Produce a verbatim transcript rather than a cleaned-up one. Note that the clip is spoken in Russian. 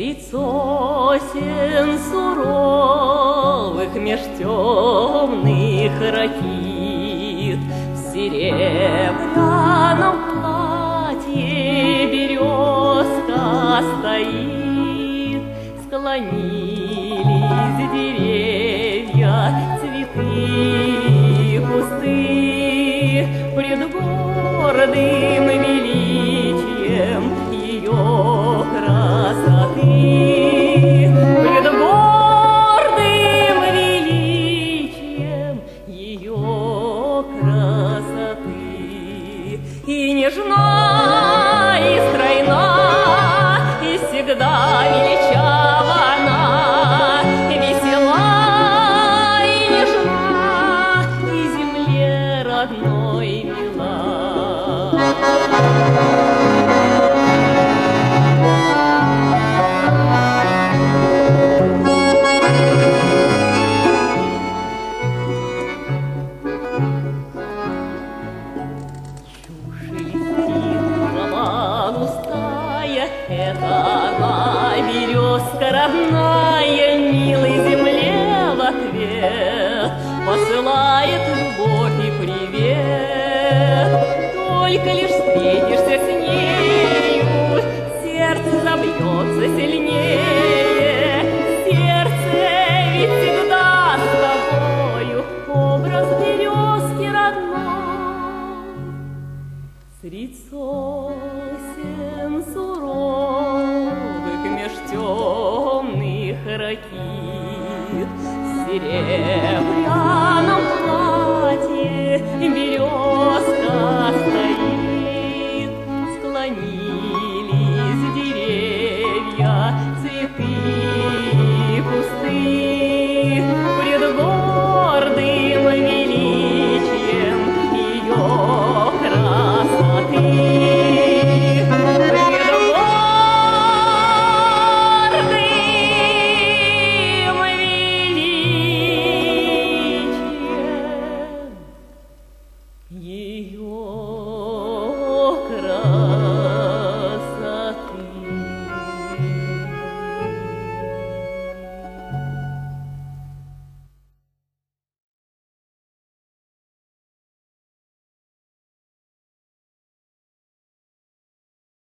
Средь сосен суровых меж темных ракит в серебряном платье березка стоит. Склонились деревья, цветы, кусты пред гордым величием ее красоты. Пред гордым величием ее красоты. И нежна, и стройна, и всегда величава она, весела и нежна, и земле родной мила. Это она, березка родная, милой земле в ответ посылает любовь и привет. Только лишь встретишься с нею, сердце забьется сильнее. Сердце ведь всегда с тобою, образ березки родной. Средь сосен суровых меж темных ракит в серебряном платье